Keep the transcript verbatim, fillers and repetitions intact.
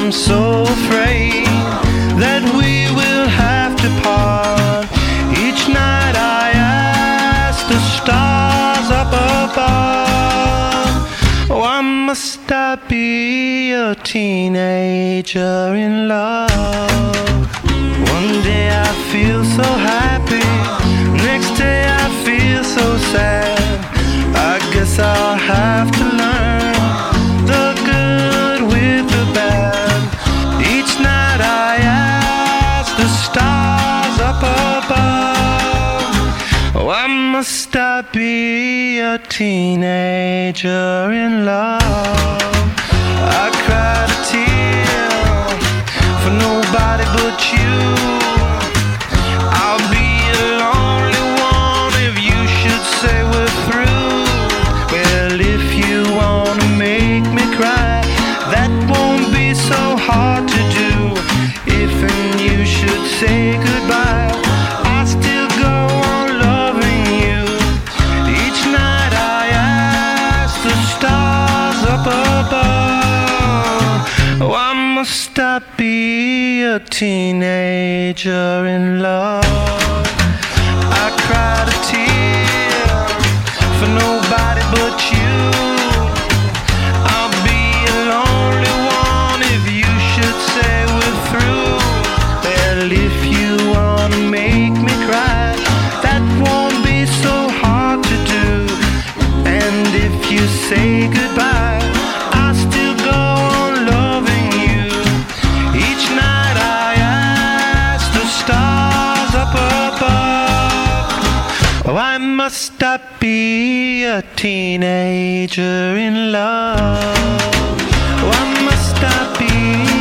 I'm so afraid that we will have to part. Each night I ask the stars up above, why must I be a teenager in love? One day I feel so happy, next day I feel so sad. I guess I'll have to learn the good with the bad. Each night I ask the stars up above, why must I be a teenager in love? I cried a tear for nobody but you. I'll be a lonely one if you should say we're through. Well, if you wanna make me cry, that won't be so hard to do. If and you should say goodbye, I still go on loving you. Each night I ask the stars up above, why must I be a teenager in love? I cried a tear for nobody but you. I'll be a lonely one if you should say we're through. Well, if you wanna make me cry, that won't be so hard to do. And if you say goodbye, I still go on loving you. Each night I ask the stars up above, why must I be a teenager in love? Why must I be